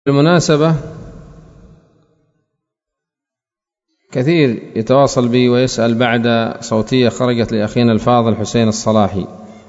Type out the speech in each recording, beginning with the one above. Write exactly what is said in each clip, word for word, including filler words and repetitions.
بالمناسبة كثير يتواصل بي ويسأل بعد صوتية خرجت لأخينا الفاضل حسين الصلاحي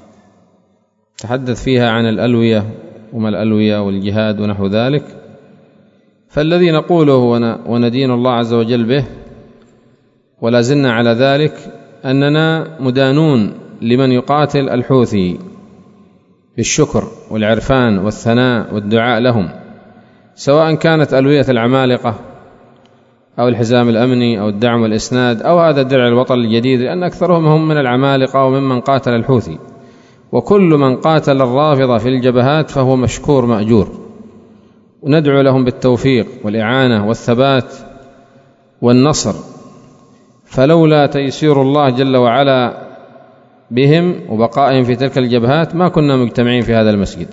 تحدث فيها عن الألوية وما الألوية والجهاد ونحو ذلك. فالذي نقوله وندين الله عز وجل به ولا زلنا على ذلك أننا مدانون لمن يقاتل الحوثي بالشكر والعرفان والثناء والدعاء لهم، سواء كانت ألوية العمالقة أو الحزام الأمني أو الدعم والإسناد أو هذا درع الوطن الجديد، لأن أكثرهم هم من العمالقة وممن قاتل الحوثي، وكل من قاتل الرافضة في الجبهات فهو مشكور مأجور، وندعو لهم بالتوفيق والإعانة والثبات والنصر. فلولا تيسير الله جل وعلا بهم وبقائهم في تلك الجبهات ما كنا مجتمعين في هذا المسجد.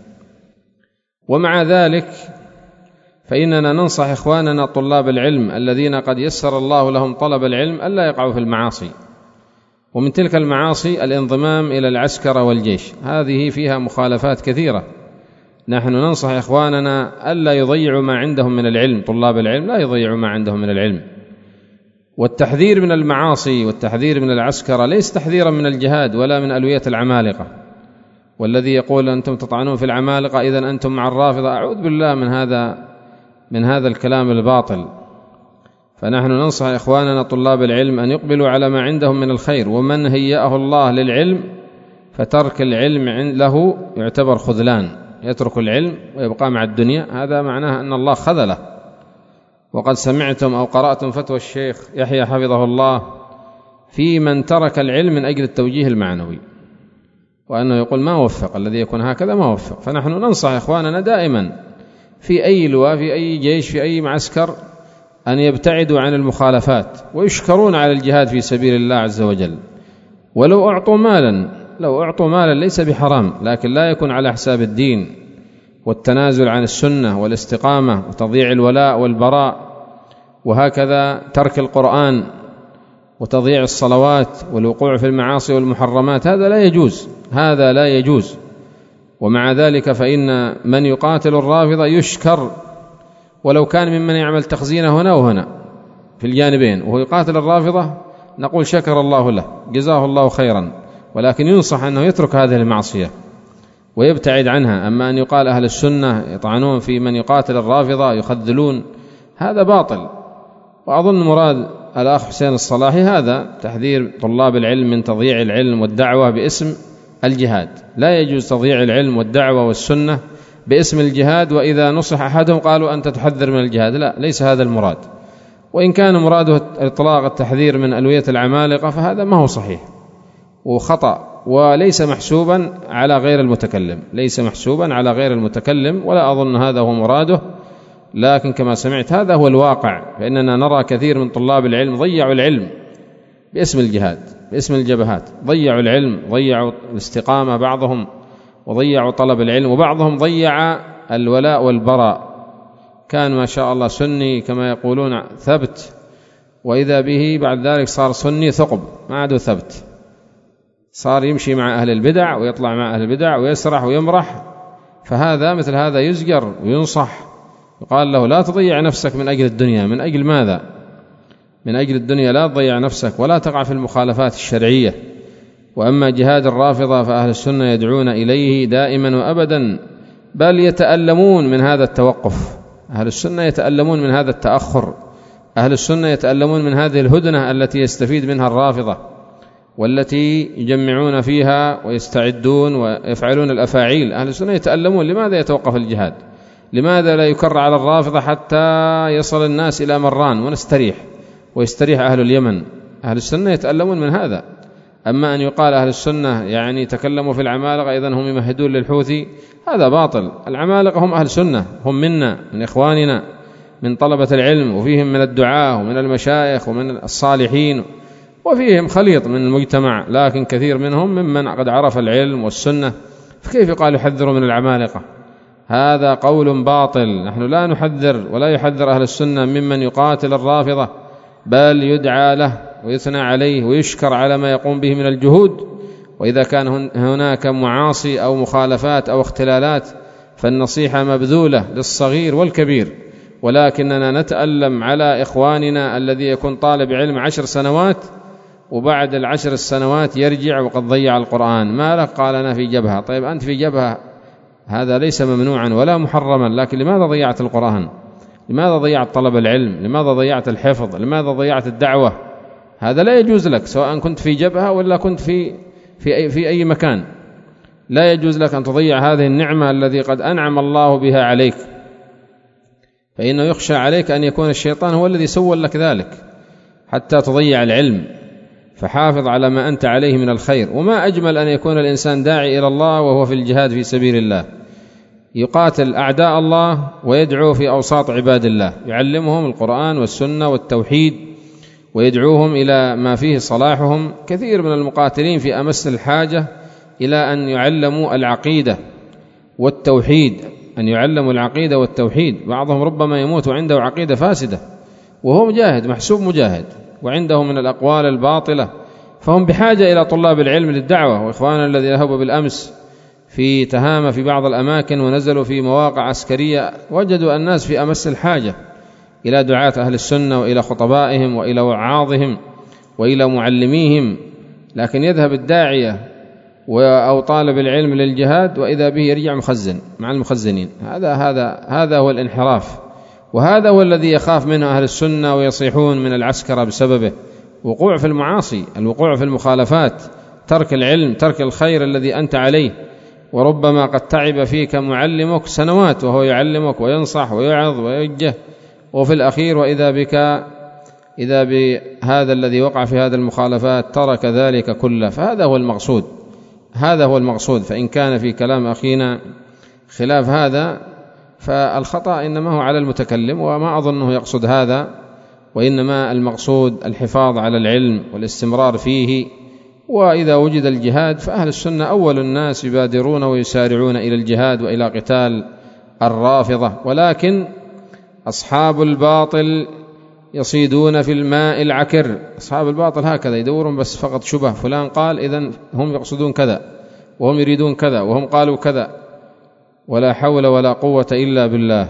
ومع ذلك فإننا ننصح إخواننا طلاب العلم الذين قد يسر الله لهم طلب العلم ألا يقعوا في المعاصي، ومن تلك المعاصي الانضمام إلى العسكر والجيش، هذه فيها مخالفات كثيرة. نحن ننصح إخواننا ألا يضيعوا ما عندهم من العلم، طلاب العلم لا يضيعوا ما عندهم من العلم. والتحذير من المعاصي والتحذير من العسكرة ليس تحذيرا من الجهاد ولا من ألوية العمالقة. والذي يقول أنتم تطعنون في العمالقة إذن أنتم مع الرافضة، أعوذ بالله من هذا من هذا الكلام الباطل. فنحن ننصح إخواننا طلاب العلم أن يقبلوا على ما عندهم من الخير، ومن هيأه الله للعلم فترك العلم له يعتبر خذلان، يترك العلم ويبقى مع الدنيا، هذا معناه أن الله خذله. وقد سمعتم أو قرأتم فتوى الشيخ يحيى حفظه الله في من ترك العلم من أجل التوجيه المعنوي، وأنه يقول ما وفق، الذي يكون هكذا ما وفق. فنحن ننصح إخواننا دائما في أي لواء في أي جيش في أي معسكر أن يبتعدوا عن المخالفات ويشكرون على الجهاد في سبيل الله عز وجل، ولو أعطوا مالا لو أعطوا مالا ليس بحرام، لكن لا يكون على حساب الدين والتنازل عن السنة والاستقامة وتضييع الولاء والبراء، وهكذا ترك القرآن وتضييع الصلوات والوقوع في المعاصي والمحرمات، هذا لا يجوز، هذا لا يجوز. ومع ذلك فإن من يقاتل الرافضة يشكر، ولو كان ممن يعمل تخزينه هنا وهنا في الجانبين وهو يقاتل الرافضة نقول شكر الله له جزاه الله خيرا، ولكن ينصح أنه يترك هذه المعصية ويبتعد عنها. أما أن يقال أهل السنة يطعنون في من يقاتل الرافضة يخذلون، هذا باطل. وأظن مراد الأخ حسين الصلاحي هذا تحذير طلاب العلم من تضييع العلم والدعوة باسم الجهاد. لا يجوز تضييع العلم والدعوة والسنة باسم الجهاد، وإذا نصح أحدهم قالوا أنت تحذر من الجهاد، لا، ليس هذا المراد. وإن كان مراده إطلاق التحذير من ألوية العمالقة فهذا ما هو صحيح وخطأ، وليس محسوبا على غير المتكلم، ليس محسوبا على غير المتكلم، ولا أظن هذا هو مراده. لكن كما سمعت هذا هو الواقع، فإننا نرى كثير من طلاب العلم ضيعوا العلم باسم الجهاد باسم الجبهات، ضيعوا العلم، ضيعوا الاستقامة بعضهم، وضيعوا طلب العلم، وبعضهم ضيع الولاء والبراء. كان ما شاء الله سني كما يقولون ثبت، وإذا به بعد ذلك صار سني ثقب، ما عاد ثبت، صار يمشي مع أهل البدع ويطلع مع أهل البدع ويسرح ويمرح. فهذا مثل هذا يزجر وينصح، يقال له لا تضيع نفسك من أجل الدنيا. من أجل ماذا؟ من أجل الدنيا لا تضيع نفسك ولا تقع في المخالفات الشرعية. وأما جهاد الرافضة فأهل السنة يدعون إليه دائما وأبدا، بل يتألمون من هذا التوقف، أهل السنة يتألمون من هذا التأخر، أهل السنة يتألمون من هذه الهدنة التي يستفيد منها الرافضة، والتي يجمعون فيها ويستعدون ويفعلون الأفاعيل. أهل السنة يتألمون، لماذا يتوقف الجهاد؟ لماذا لا يكر على الرافضة حتى يصل الناس إلى مران ونستريح ويستريح أهل اليمن؟ أهل السنة يتألمون من هذا. أما أن يقال أهل السنة يعني تكلموا في العمالقة إذن هم يمهدون للحوثي، هذا باطل. العمالقة هم أهل السنة، هم منا، من إخواننا، من طلبة العلم، وفيهم من الدعاة ومن المشايخ ومن الصالحين، وفيهم خليط من المجتمع، لكن كثير منهم ممن قد عرف العلم والسنة، فكيف يقال يحذروا من العمالقة؟ هذا قول باطل. نحن لا نحذر ولا يحذر أهل السنة ممن يقاتل الرافضة، بل يدعى له ويثنى عليه ويشكر على ما يقوم به من الجهود. وإذا كان هناك معاصي أو مخالفات أو اختلالات فالنصيحة مبذولة للصغير والكبير، ولكننا نتألم على إخواننا الذي يكون طالب علم عشر سنوات وبعد العشر السنوات يرجع وقد ضيع القرآن. ما لك؟ قال أنا في جبهة. طيب أنت في جبهة، هذا ليس ممنوعا ولا محرما، لكن لماذا ضيعت القرآن؟ لماذا ضيعت طلب العلم؟ لماذا ضيعت الحفظ؟ لماذا ضيعت الدعوة؟ هذا لا يجوز لك، سواء كنت في جبهة ولا كنت في في أي, في أي مكان. لا يجوز لك أن تضيع هذه النعمة التي قد أنعم الله بها عليك، فإنه يخشى عليك أن يكون الشيطان هو الذي سول لك ذلك حتى تضيع العلم. فحافظ على ما أنت عليه من الخير. وما أجمل أن يكون الإنسان داعي إلى الله وهو في الجهاد في سبيل الله، يقاتل أعداء الله ويدعو في أوساط عباد الله، يعلمهم القرآن والسنة والتوحيد ويدعوهم إلى ما فيه صلاحهم. كثير من المقاتلين في أمس الحاجة إلى أن يعلموا العقيدة والتوحيد، أن يعلموا العقيدة والتوحيد. بعضهم ربما يموت وعنده عقيدة فاسدة وهو مجاهد، محسوب مجاهد، وعنده من الأقوال الباطلة، فهم بحاجة إلى طلاب العلم للدعوة. وإخواننا الذين ذهبوا بالأمس في تهامة في بعض الأماكن ونزلوا في مواقع عسكرية، وجدوا الناس في أمس الحاجة إلى دعاة أهل السنة وإلى خطبائهم وإلى وعاظهم وإلى معلميهم. لكن يذهب الداعية أو طالب العلم للجهاد وإذا به يرجع مخزن مع المخزنين. هذا هذا هذا هو الانحراف، وهذا هو الذي يخاف منه أهل السنة ويصيحون من العسكرة بسببه. وقوع في المعاصي، الوقوع في المخالفات، ترك العلم، ترك الخير الذي أنت عليه. وربما قد تعب فيك معلمك سنوات وهو يعلمك وينصح ويعظ ويوجه، وفي الأخير وإذا بك إذا بهذا الذي وقع في هذه المخالفات ترك ذلك كله. فهذا هو المقصود، هذا هو المقصود. فإن كان في كلام أخينا خلاف هذا فالخطأ إنما هو على المتكلم، وما أظنه يقصد هذا، وإنما المقصود الحفاظ على العلم والاستمرار فيه. وإذا وجد الجهاد فأهل السنة أول الناس يبادرون ويسارعون إلى الجهاد وإلى قتال الرافضة، ولكن أصحاب الباطل يصيدون في الماء العكر. أصحاب الباطل هكذا يدورون بس فقط شبه، فلان قال إذن هم يقصدون كذا وهم يريدون كذا وهم قالوا كذا، ولا حول ولا قوة إلا بالله.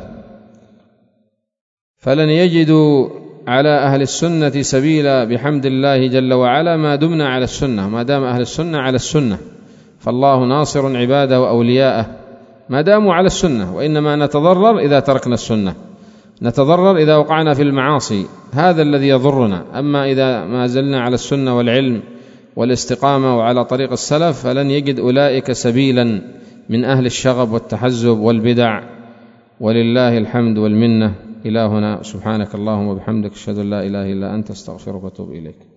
فلن يجدوا على أهل السنة سبيلا بحمد الله جل وعلا ما دمنا على السنة. ما دام أهل السنة على السنة فالله ناصر عباده وأولياءه ما داموا على السنة. وإنما نتضرر إذا تركنا السنة، نتضرر إذا وقعنا في المعاصي، هذا الذي يضرنا. أما إذا ما زلنا على السنة والعلم والاستقامة وعلى طريق السلف فلن يجد أولئك سبيلا من أهل الشغب والتحزب والبدع. ولله الحمد والمنة. إلهنا سبحانك اللهم وبحمدك، أشهد أن لا إله إلا أنت، استغفرك وأتوب إليك.